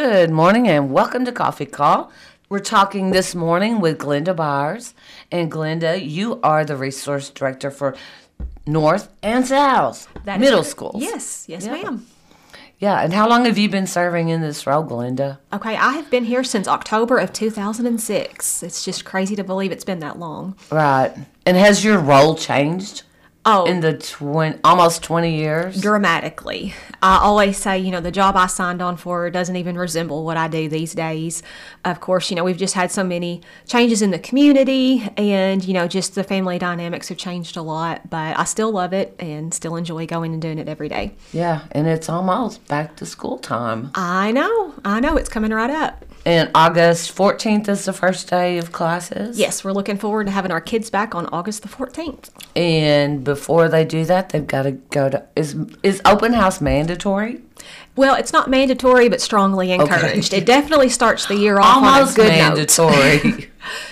Good morning and welcome to Coffee Call. We're talking this morning with Glenda Byers. And Glenda, you are the resource director for North and South middle schools. Yes, ma'am. Yeah, and how long have you been serving in this role, Glenda? Okay, I have been here since October of 2006. It's just crazy to believe it's been that long. Right. And has your role changed? Oh, In the almost 20 years? dramatically. I always say, the job I signed on for doesn't even resemble what I do these days. Of course, we've just had so many changes in the community and, just the family dynamics have changed a lot, but I still love it and still enjoy going and doing it every day. Yeah, and it's almost back to school time. I know. It's coming right up. And August 14th is the first day of classes? Yes, we're looking forward to having our kids back on August the 14th. And before they do that, they've got to go to... Is open house mandatory? Well, it's not mandatory, but strongly encouraged. Okay. It definitely starts the year off on a good mandatory. note.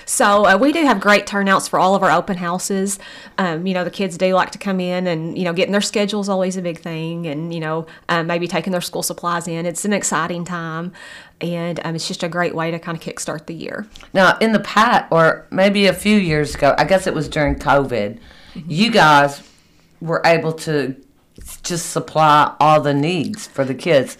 So we do have great turnouts for all of our open houses. The kids do like to come in and, getting their schedule is always a big thing and, maybe taking their school supplies in. It's an exciting time and it's just a great way to kind of kickstart the year. Now, in the past, or maybe a few years ago, I guess it was during COVID, you guys were able to just supply all the needs for the kids.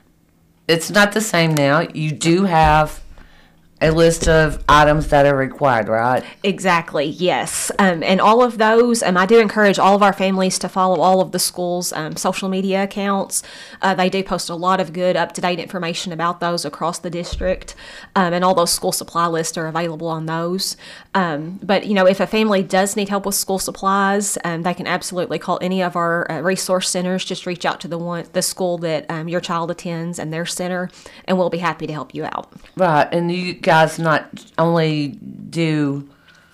It's not the same now. You do have a list of items that are required, right? Exactly, yes. And all of those, I do encourage all of our families to follow all of the school's social media accounts. They do post a lot of good, up-to-date information about those across the district, and all those school supply lists are available on those. But, if a family does need help with school supplies, they can absolutely call any of our resource centers. Just reach out to the school that your child attends and their center, and we'll be happy to help you out. Right, and you guys not only do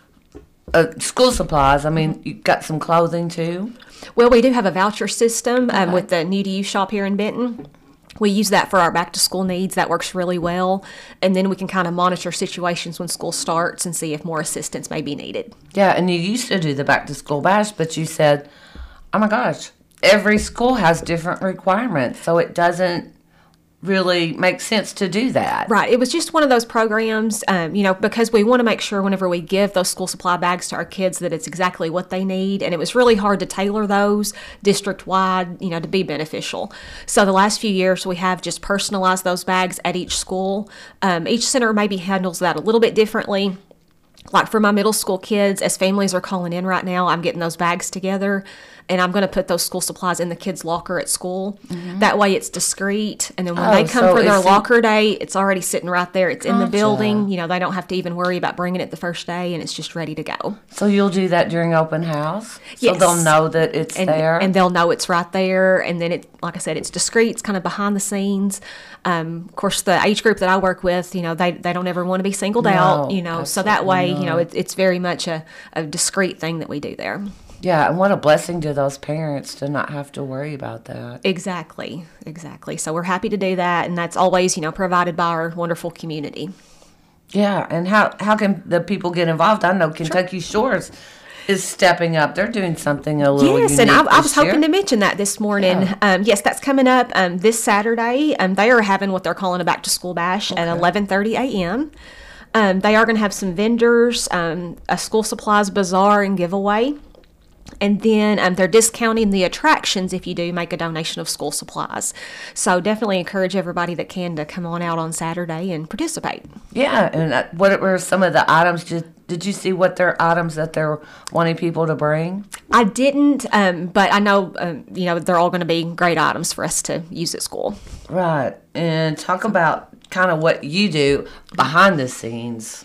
school supplies, you got some clothing too? Well, we do have a voucher system with the New to You shop here in Benton. We use that for our back-to-school needs. That works really well. And then we can kind of monitor situations when school starts and see if more assistance may be needed. Yeah, and you used to do the back-to-school bash, but you said, oh my gosh, every school has different requirements, so it doesn't really make sense to do that. Right. It was just one of those programs, because we want to make sure whenever we give those school supply bags to our kids that it's exactly what they need. And it was really hard to tailor those district-wide, to be beneficial. So the last few years, we have just personalized those bags at each school. Each center maybe handles that a little bit differently. Like for my middle school kids, as families are calling in right now, I'm getting those bags together and I'm going to put those school supplies in the kids' locker at school. Mm-hmm. That way it's discreet. And then when they come for their locker day, it's already sitting right there. It's in the building. They don't have to even worry about bringing it the first day and it's just ready to go. So you'll do that during open house? Yes. So they'll know that it's there? And they'll know it's right there. And then like I said, it's discreet. It's kind of behind the scenes. Of course, the age group that I work with, they don't ever want to be singled out, so that way, it's very much a discreet thing that we do there. Yeah, and what a blessing to those parents to not have to worry about that. Exactly. So we're happy to do that, and that's always, provided by our wonderful community. Yeah, and how can the people get involved? I know Kentucky Shores is stepping up. They're doing something a little unique. Yes, and I was hoping to mention that this morning. Yeah. Yes, that's coming up this Saturday. They are having what they're calling a back-to-school bash at 11:30 a.m. They are going to have some vendors, a school supplies bazaar and giveaway. And then they're discounting the attractions if you do make a donation of school supplies. So definitely encourage everybody that can to come on out on Saturday and participate. Yeah, and what were some of the items? Did you see what their items that they're wanting people to bring? I didn't, but I know, they're all going to be great items for us to use at school. Right, and talk about kind of what you do behind the scenes.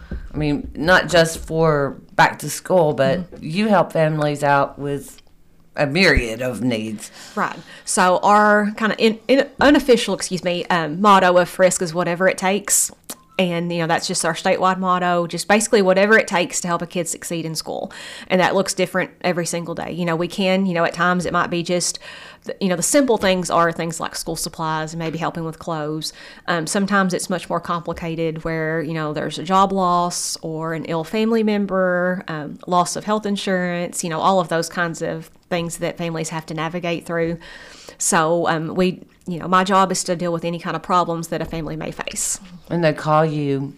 Not just for back to school, but you help families out with a myriad of needs. Right. So our kind of unofficial, motto of Frisk is whatever it takes. And, that's just our statewide motto, just basically whatever it takes to help a kid succeed in school. And that looks different every single day. We can, at times it might be just, the simple things are things like school supplies and maybe helping with clothes. Sometimes it's much more complicated where, there's a job loss or an ill family member, loss of health insurance, all of those kinds of things that families have to navigate through. So my job is to deal with any kind of problems that a family may face. And they call you,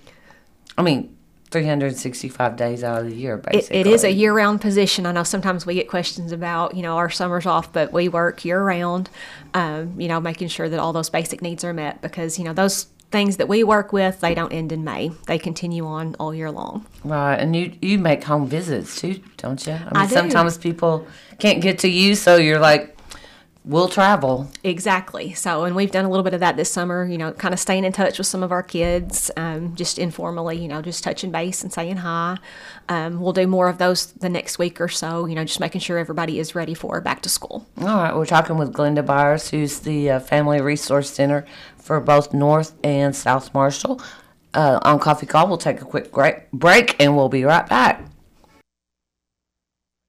365 days out of the year, basically. It is a year-round position. I know sometimes we get questions about, our summers off, but we work year-round, making sure that all those basic needs are met because, those things that we work with, they don't end in May. They continue on all year long. Right, and you make home visits too, don't you? I do. Sometimes people can't get to you, so you're like, we'll travel. Exactly. So, and we've done a little bit of that this summer, kind of staying in touch with some of our kids, just informally, just touching base and saying hi. We'll do more of those the next week or so, just making sure everybody is ready for back to school. All right. We're talking with Glenda Byers, who's the Family Resource Center for both North and South Marshall. On Coffee Call, we'll take a quick break, and we'll be right back.